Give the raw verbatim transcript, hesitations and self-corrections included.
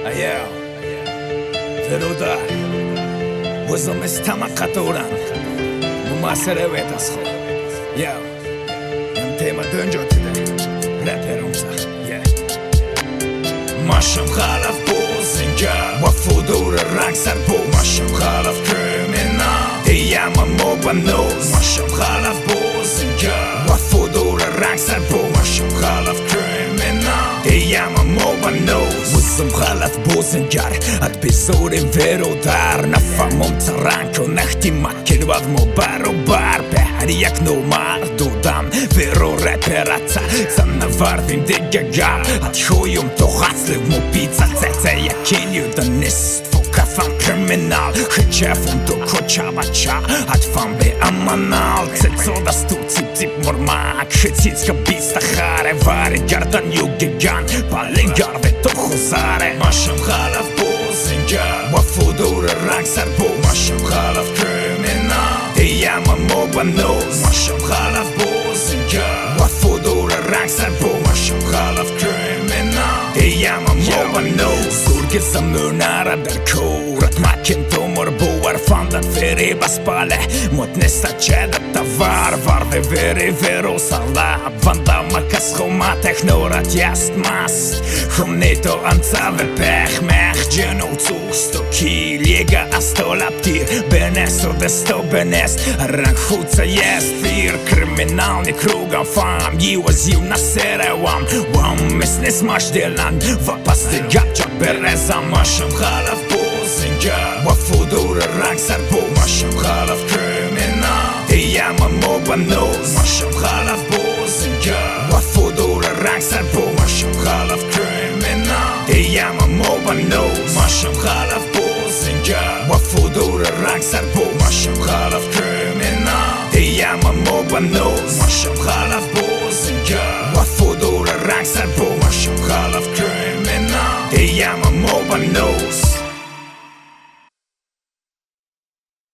Ayo, Feruda, وزم استمع قطوران مماسره ویداس خو Yo, یم تیما دنجو تیده رپرم سخ ماشم خلف بوزنجا و فدور رنگ سر بو ماشم خلف کریمینال دیم مو بنوز ماشم خلف بوزنجا و فدور رنگ سر بو ماشم خلف کریمینال دیم مو بنوز وزم خلف بوزنجار ات بیزوریم ورو در نفهمم ترنگ و نختی مکر واد مو برو بر به هر یک نو مردودم ورو رپرات سم نوردیم دیگه گر ات خویم تو خسلیم مو بیزا تته یکین یودن نیست فوکفم کریمینال خچفم تو کچا بچا حتفم به امانال تیزو دستو تیپ تیپ مرمک خیتیز که بیسته خاره واری گردن یوگیگان بالنگار تو خوزاره ماشم خلف بوزنجار و فدور رنگ سر بو ماشم خلف کریمینال دیم مو بنوز ماشم خلف بوزنجار و فدور رنگ سر بو ماشم خلف کریمینال دیم مو بنوز زورگ زموناره در کورت مکن تو مربوار فاندن فری بس باله مت نستا چه تاوار وارده وری ورو سالا vanda makas choma technorat jest mast Chom to ancawe pech mech Dzieną cóż sto kil Jega a sto laptir Benes o desto benes Ranchuca jest fir Kryminalny krugam fam Jiwa ziu na serewam Wam mysny smash dylan Wapasty gabcia bereza Maszam halaf buzinja Wafudur rank sarbu Maszam halaf kryminal Diyama mo banuz Maszam halaf buzinja Wafudur rank sarbu Maszam halaf kryminal Diyama mo banuz Maszam halaf buzinja Wafudur rank sarbu Maszam halaf kryminal Diyama mo banuz Maszam halaf